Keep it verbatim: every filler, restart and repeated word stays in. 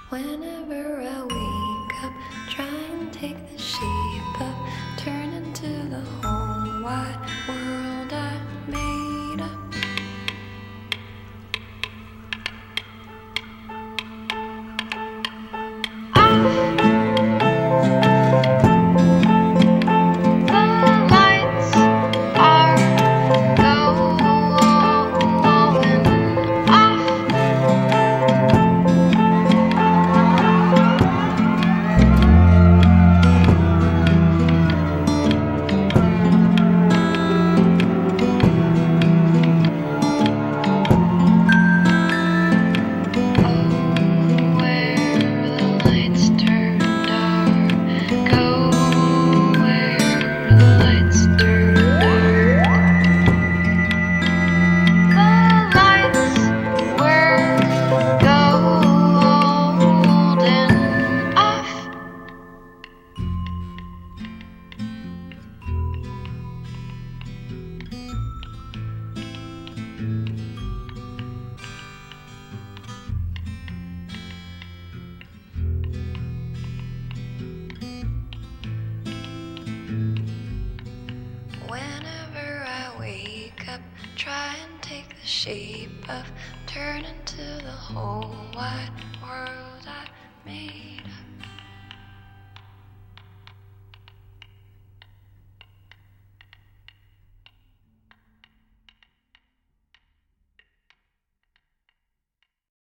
Whenever I wake up, try and take the shape of, turn into the whole wide world I made up. Whenever I wake up, try and take the shape of, turn into the whole wide world